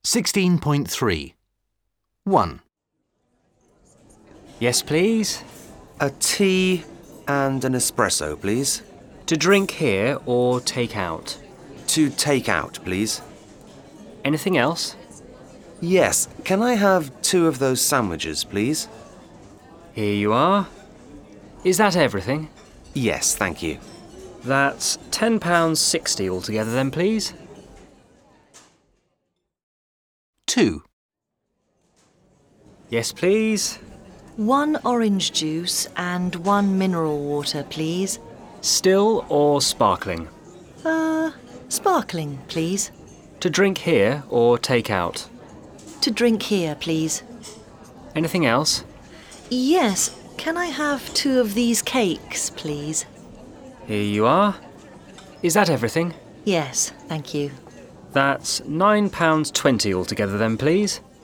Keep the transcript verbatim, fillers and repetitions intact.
sixteen point three. one. Yes, please. A tea and an espresso, please. To drink here or take out? To take out, please. Anything else? Yes, can I have two of those sandwiches, please? Here you are. Is that everything? Yes, thank you. That's ten pounds sixty altogether then, please. two. Yes, please. One orange juice and one mineral water, please. Still or sparkling? Uh, sparkling, please. To drink here or take out? To drink here, please. Anything else? Yes, can I have two of these cakes, please? Here you are. Is that everything? Yes, thank you. That's nine pounds twenty altogether then, please.